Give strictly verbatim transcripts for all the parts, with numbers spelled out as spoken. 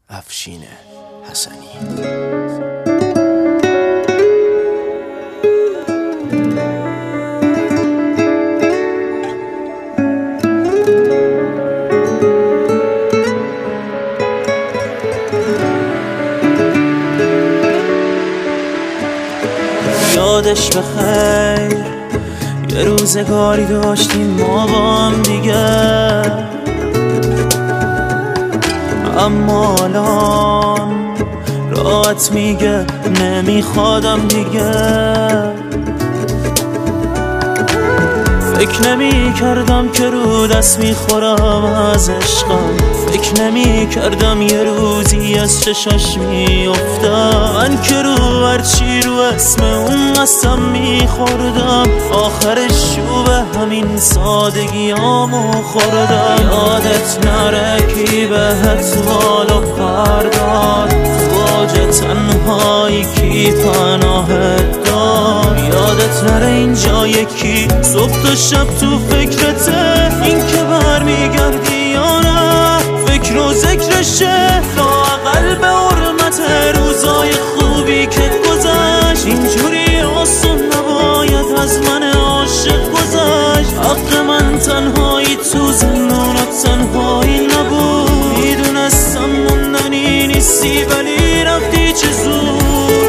افشین حسنی. یادش بخیر یه روزگاری داشتیم ما با هم دیگه، اما الان راحت میگه نمیخوادم دیگه. فکر نمی کردم که رو دست میخورم از عشقم، فکر نمی کردم یه روزی از چشاش میافتم. من که رو هرچی رو اسم اون قسم میخوردم، آخرش رو به همین سادگیامو خوردم. یادت نره کی بهت والا پرداد، تو واج تنهایی کی پناهت داد. یادت نره اینجا یکی صبح تا شب تو فکرته، این که برمیگردی یا نه فکر و ذکرشه. لااقل به حرمت روزای خوبی که گذشت، اینجوری آسون نباید از من عاشق گذشت. حق من تنهایی تو زندان و تنهایی نبود، میدونستم موندنی نیستی ولی رفتی چه زود.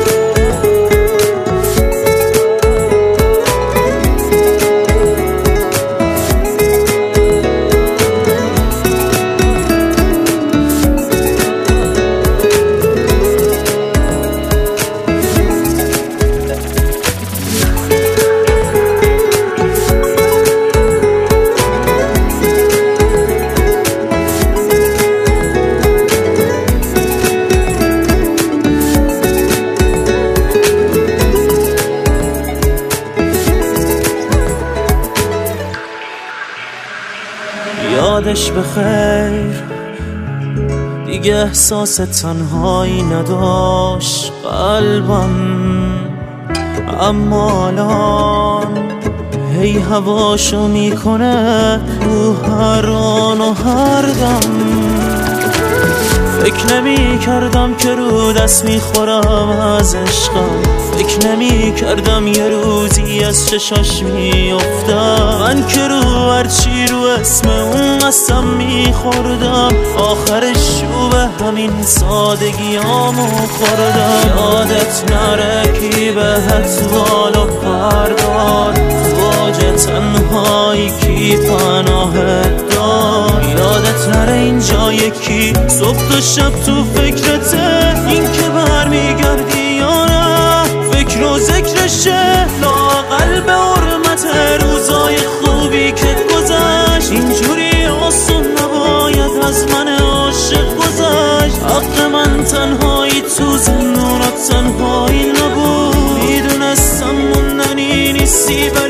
یادش بخیر دیگه احساس تنهایی نداشت قلبم، اما الان هی هواشو میکنه رو هر آن و هر دم. فکر نمی کردم که رو دست میخورم از عشقم، فکر نمی کردم یه روزی از چشاش میافتم. من که رو هرچی رو اسم اون قسم میخوردم، آخرش رو به همین سادگیامو خوردم. یادت نره کی بهت والا پرداد، تو واج تنهایی کی پناهت داد. یادت نره اینجا یکی صبح تا شب تو فکرته، این که برمیگردی یا نه فکر و ذکرشه. لااقل به حرمت روزای خوبی که گذشت، اینجوری آسون نباید از من عاشق گذشت. حق من تنهایی تو زندان و تنهایی نبود، میدونستم موندنی نیستی ولی